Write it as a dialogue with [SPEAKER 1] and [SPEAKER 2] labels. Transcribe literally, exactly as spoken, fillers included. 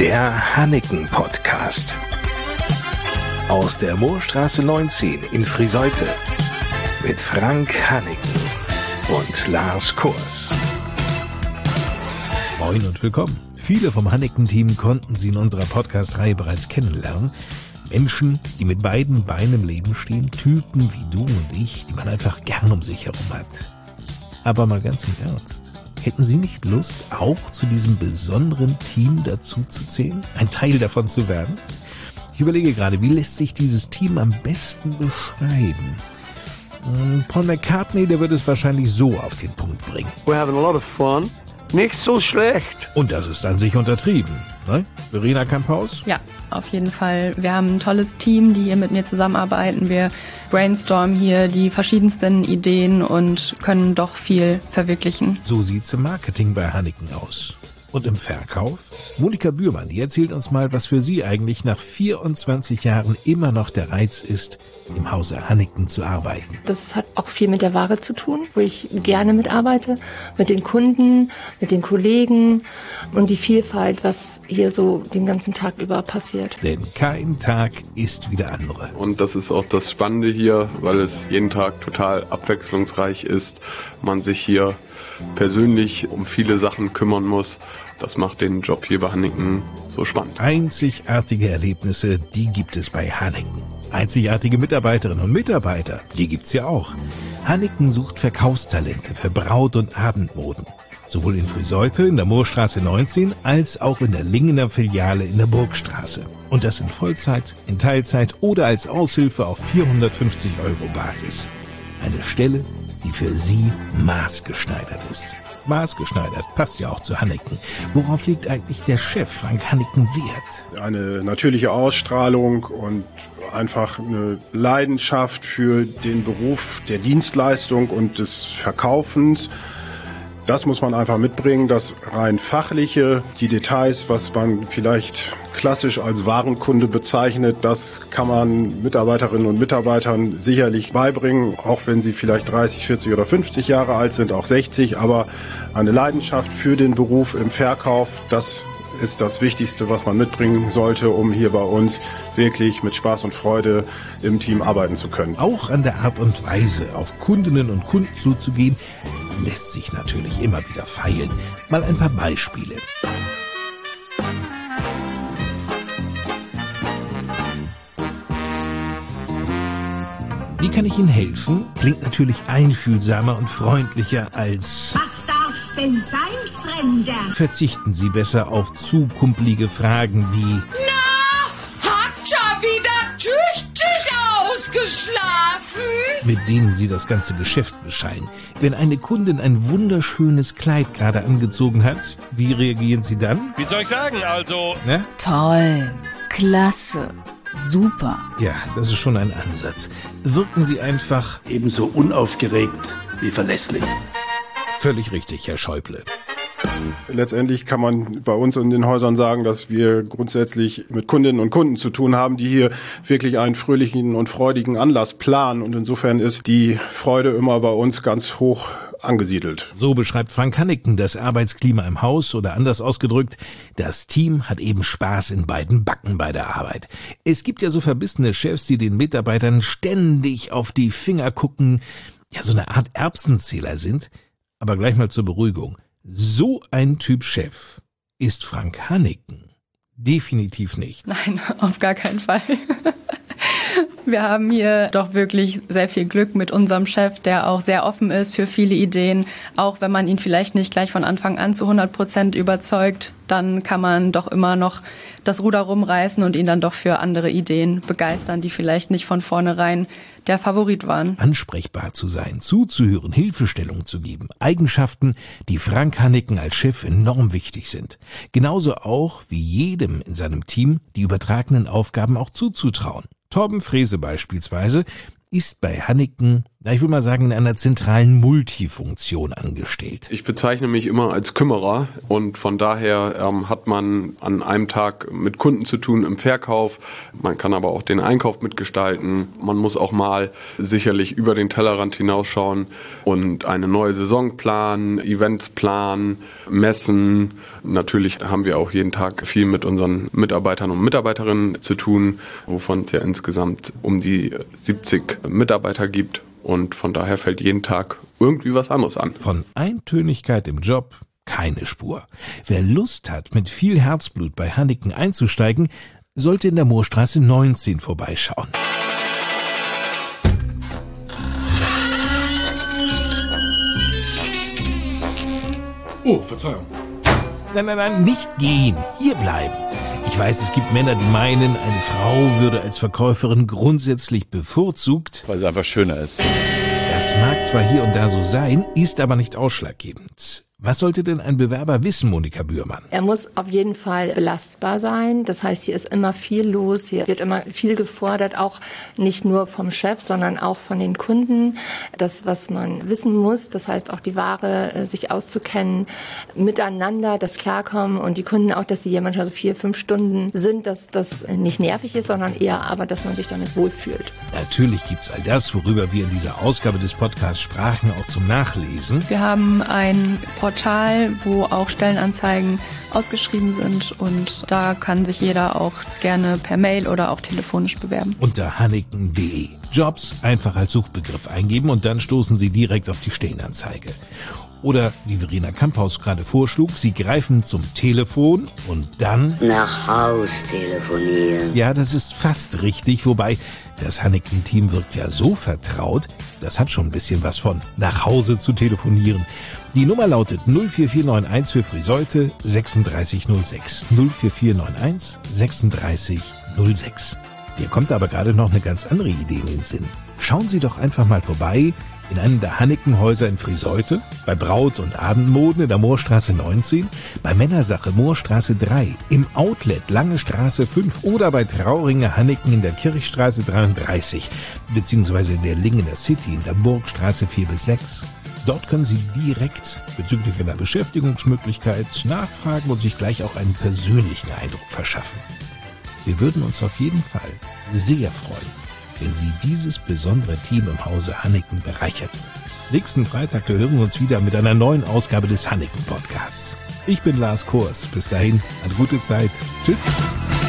[SPEAKER 1] Der Hanneken-Podcast. Aus der Moorstraße neunzehn in Friseute. Mit Frank Hanneken und Lars Kurs.
[SPEAKER 2] Moin und willkommen. Viele vom Hanneken-Team konnten Sie in unserer Podcast-Reihe bereits kennenlernen. Menschen, die mit beiden Beinen im Leben stehen, Typen wie du und ich, die man einfach gern um sich herum hat. Aber mal ganz im Ernst, hätten Sie nicht Lust, auch zu diesem besonderen Team dazu zu zählen, ein Teil davon zu werden? Ich überlege gerade, wie lässt sich dieses Team am besten beschreiben? Paul McCartney, der wird es wahrscheinlich so auf den Punkt bringen.
[SPEAKER 3] We're having a lot of fun. Nicht so schlecht.
[SPEAKER 2] Und das ist an sich untertrieben, ne? Verena Kamphaus?
[SPEAKER 4] Ja, auf jeden Fall. Wir haben ein tolles Team, die hier mit mir zusammenarbeiten. Wir brainstormen hier die verschiedensten Ideen und können doch viel verwirklichen.
[SPEAKER 2] So sieht's im Marketing bei Hanneken aus. Und im Verkauf? Monika Bührmann, die erzählt uns mal, was für sie eigentlich nach vierundzwanzig Jahren immer noch der Reiz ist, im Hause Hanneken zu arbeiten.
[SPEAKER 5] Das hat auch viel mit der Ware zu tun, wo ich gerne mitarbeite, mit den Kunden, mit den Kollegen und die Vielfalt, was hier so den ganzen Tag über passiert.
[SPEAKER 2] Denn kein Tag ist wie der andere.
[SPEAKER 6] Und das ist auch das Spannende hier, weil es jeden Tag total abwechslungsreich ist. Man sich hier persönlich um viele Sachen kümmern muss. Das macht den Job hier bei Hanneken so spannend.
[SPEAKER 2] Einzigartige Erlebnisse, die gibt es bei Hanneken. Einzigartige Mitarbeiterinnen und Mitarbeiter, die gibt's hier auch. Hanneken sucht Verkaufstalente für Braut- und Abendmoden. Sowohl in Friseute in der Moorstraße neunzehn als auch in der Lingener Filiale in der Burgstraße. Und das in Vollzeit, in Teilzeit oder als Aushilfe auf vierhundertfünfzig Euro Basis. Eine Stelle, die für Sie maßgeschneidert ist. Maßgeschneidert passt ja auch zu Hanneken. Worauf liegt eigentlich der Chef Frank Hanneken Wert?
[SPEAKER 7] Eine natürliche Ausstrahlung und einfach eine Leidenschaft für den Beruf der Dienstleistung und des Verkaufens. Das muss man einfach mitbringen, das rein fachliche, die Details, was man vielleicht klassisch als Warenkunde bezeichnet, das kann man Mitarbeiterinnen und Mitarbeitern sicherlich beibringen, auch wenn sie vielleicht dreißig, vierzig oder fünfzig Jahre alt sind, auch sechzig, aber eine Leidenschaft für den Beruf im Verkauf, das ist das Wichtigste, was man mitbringen sollte, um hier bei uns wirklich mit Spaß und Freude im Team arbeiten zu können.
[SPEAKER 2] Auch an der Art und Weise, auf Kundinnen und Kunden zuzugehen, lässt sich natürlich immer wieder feilen. Mal ein paar Beispiele. Wie kann ich Ihnen helfen? Klingt natürlich einfühlsamer und freundlicher als...
[SPEAKER 8] Was darf's denn sein, Fremder?
[SPEAKER 2] Verzichten Sie besser auf zu kumpelige Fragen wie...
[SPEAKER 9] Na, hat schon wieder tüchtig ausgeschlafen?
[SPEAKER 2] Mit denen Sie das ganze Geschäft beschallen. Wenn eine Kundin ein wunderschönes Kleid gerade angezogen hat, wie reagieren Sie dann?
[SPEAKER 10] Wie soll ich sagen, also...
[SPEAKER 2] Ne?
[SPEAKER 11] Toll, klasse, super.
[SPEAKER 2] Ja, das ist schon ein Ansatz. Wirken Sie einfach...
[SPEAKER 12] ebenso unaufgeregt wie verlässlich.
[SPEAKER 2] Völlig richtig, Herr Schäuble.
[SPEAKER 7] Letztendlich kann man bei uns in den Häusern sagen, dass wir grundsätzlich mit Kundinnen und Kunden zu tun haben, die hier wirklich einen fröhlichen und freudigen Anlass planen. Und insofern ist die Freude immer bei uns ganz hoch angesiedelt.
[SPEAKER 2] So beschreibt Frank Hanneken das Arbeitsklima im Haus oder anders ausgedrückt, das Team hat eben Spaß in beiden Backen bei der Arbeit. Es gibt ja so verbissene Chefs, die den Mitarbeitern ständig auf die Finger gucken, ja so eine Art Erbsenzähler sind. Aber gleich mal zur Beruhigung. So ein Typ Chef ist Frank Hanneken definitiv nicht.
[SPEAKER 4] Nein, auf gar keinen Fall. Wir haben hier doch wirklich sehr viel Glück mit unserem Chef, der auch sehr offen ist für viele Ideen. Auch wenn man ihn vielleicht nicht gleich von Anfang an zu hundert Prozent überzeugt, dann kann man doch immer noch das Ruder rumreißen und ihn dann doch für andere Ideen begeistern, die vielleicht nicht von vornherein der Favorit waren.
[SPEAKER 2] Ansprechbar zu sein, zuzuhören, Hilfestellung zu geben. Eigenschaften, die Frank Hanneken als Chef enorm wichtig sind. Genauso auch wie jedem in seinem Team die übertragenen Aufgaben auch zuzutrauen. Torben Frese beispielsweise ist bei Hanneken na, ich will mal sagen, in einer zentralen Multifunktion angestellt.
[SPEAKER 6] Ich bezeichne mich immer als Kümmerer und von daher ähm, hat man an einem Tag mit Kunden zu tun im Verkauf. Man kann aber auch den Einkauf mitgestalten. Man muss auch mal sicherlich über den Tellerrand hinausschauen und eine neue Saison planen, Events planen, messen. Natürlich haben wir auch jeden Tag viel mit unseren Mitarbeitern und Mitarbeiterinnen zu tun, wovon es ja insgesamt um die siebzig Mitarbeiter gibt. Und von daher fällt jeden Tag irgendwie was anderes an.
[SPEAKER 2] Von Eintönigkeit im Job keine Spur. Wer Lust hat, mit viel Herzblut bei Hanneken einzusteigen, sollte in der Moorstraße neunzehn vorbeischauen.
[SPEAKER 7] Oh, Verzeihung.
[SPEAKER 2] Nein, nein, nein, nicht gehen. Hier bleiben. Ich weiß, es gibt Männer, die meinen, eine Frau würde als Verkäuferin grundsätzlich bevorzugt.
[SPEAKER 10] Weil sie einfach schöner ist.
[SPEAKER 2] Das mag zwar hier und da so sein, ist aber nicht ausschlaggebend. Was sollte denn ein Bewerber wissen, Monika Bührmann?
[SPEAKER 5] Er muss auf jeden Fall belastbar sein. Das heißt, hier ist immer viel los, hier wird immer viel gefordert, auch nicht nur vom Chef, sondern auch von den Kunden. Das, was man wissen muss, das heißt auch die Ware, sich auszukennen, miteinander, das Klarkommen und die Kunden auch, dass sie hier manchmal so vier, fünf Stunden sind, dass das nicht nervig ist, sondern eher aber, dass man sich damit wohlfühlt.
[SPEAKER 2] Natürlich gibt's all das, worüber wir in dieser Ausgabe des Podcasts sprachen, auch zum Nachlesen.
[SPEAKER 4] Wir haben ein Portal, wo auch Stellenanzeigen ausgeschrieben sind und da kann sich jeder auch gerne per Mail oder auch telefonisch bewerben.
[SPEAKER 2] Unter hanneken punkt de. Jobs einfach als Suchbegriff eingeben und dann stoßen Sie direkt auf die Stellenanzeige. Oder, wie Verena Kamphaus gerade vorschlug, Sie greifen zum Telefon und dann
[SPEAKER 13] nach Haus telefonieren.
[SPEAKER 2] Ja, das ist fast richtig, wobei das Hanneken-Team wirkt ja so vertraut, das hat schon ein bisschen was von nach Hause zu telefonieren. Die Nummer lautet null vier vier neun eins für Friseute sechsunddreißig null sechs. null vier vier neun eins sechsunddreißig null sechs. Mir kommt aber gerade noch eine ganz andere Idee in den Sinn. Schauen Sie doch einfach mal vorbei in einem der Hanneken-Häuser in Friseute, bei Braut- und Abendmoden in der Moorstraße neunzehn, bei Männersache Moorstraße drei, im Outlet Lange Straße fünf oder bei Trauringe Hanneken in der Kirchstraße dreiunddreißig, beziehungsweise in der Lingener City in der Burgstraße vier bis sechs. Dort können Sie direkt bezüglich einer Beschäftigungsmöglichkeit nachfragen und sich gleich auch einen persönlichen Eindruck verschaffen. Wir würden uns auf jeden Fall sehr freuen, wenn Sie dieses besondere Team im Hause Hanneken bereicherten. Nächsten Freitag hören wir uns wieder mit einer neuen Ausgabe des Hanneken Podcasts. Ich bin Lars Kors. Bis dahin, eine gute Zeit. Tschüss.